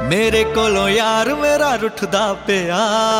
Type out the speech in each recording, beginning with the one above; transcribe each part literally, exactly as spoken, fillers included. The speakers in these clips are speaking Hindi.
मेरे कोलों यार मेरा रुठदा पिया,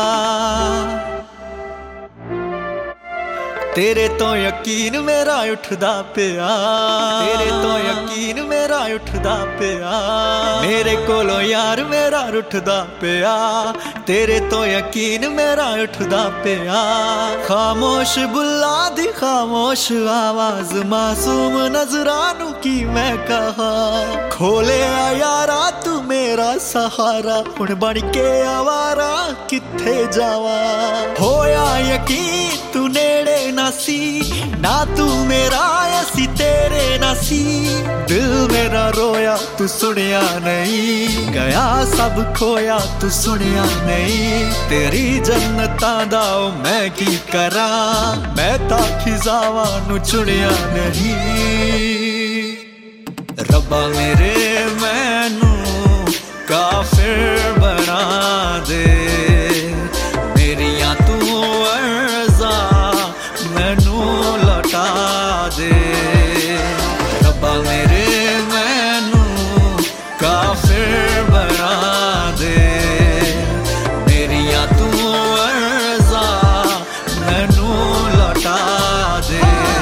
तेरे तो यकीन मेरा उठदा पिया, तेरे तो यकीन मेरा उठदा पिया। मेरे कोलों यार मेरा रुठदा पिया, तेरे तो यकीन मेरा उठदा पिया। खामोश बुल्ला दी खामोश आवाज मासूम नजरानू की मैं कहा, खोले आ यारा तू मेरा सहारा, हुण बन के आवारा किथे जावा। होया यकीन तू नेड़े नासी, ना तू मेरा ऐसी तेरे नासी। दिल मेरा रोया तू सुनिया नहीं, गया सब खोया तू सुनिया नहीं। तेरी जन्नतां दा मैं की करा, मैं ता खिजावां नू चुनिया नहीं। रब्बा मेरे मैनू काफिर बना दे, मेरियां तू अर्ज़ा मैनू लौटा दे। रब्बा मेरे मैनू काफिर बना दे, मेरियां तू अर्ज़ा मैनू लौटा दे।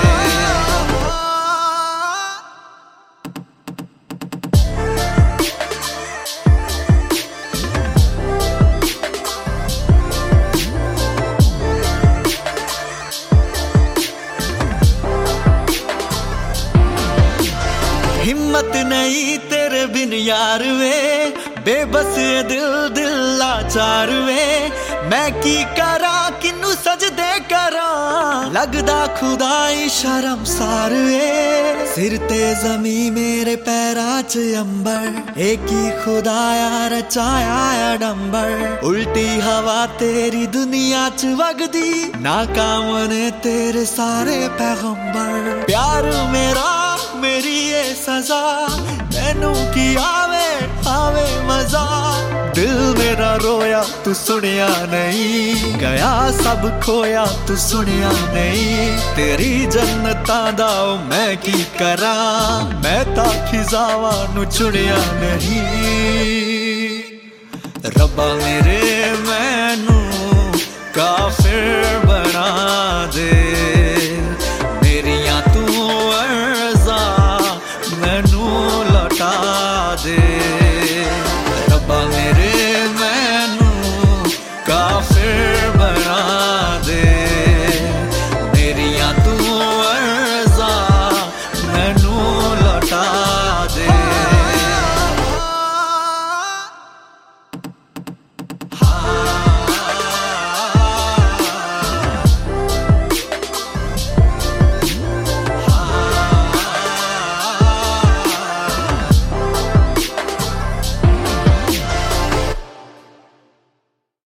हिम्मत नहीं तेरे बिन यार वे, बेबस दिल दिल लाचार वे। मैं की करा किन्नू सजदे करा, लगदा खुदाई शर्मसार वे। सिर ते जमी मेरे पैरा च अंबर, एक ही खुदाया रचाया अडंबर। उल्टी हवा तेरी दुनिया च वगदी, नाकाम ने तेरे सारे पैगंबर। प्यार मेरा मेरी ये सजा, मैनू की आवे आवे मजा। दिल मेरा रोया तू सुनिया नहीं, गया सब खोया तू सुनिया नहीं। तेरी जन्नतां दा मैं की करा, मैं ता खिजावां नू चुनिया नहीं। रब्बा मेरे मैनू काफिर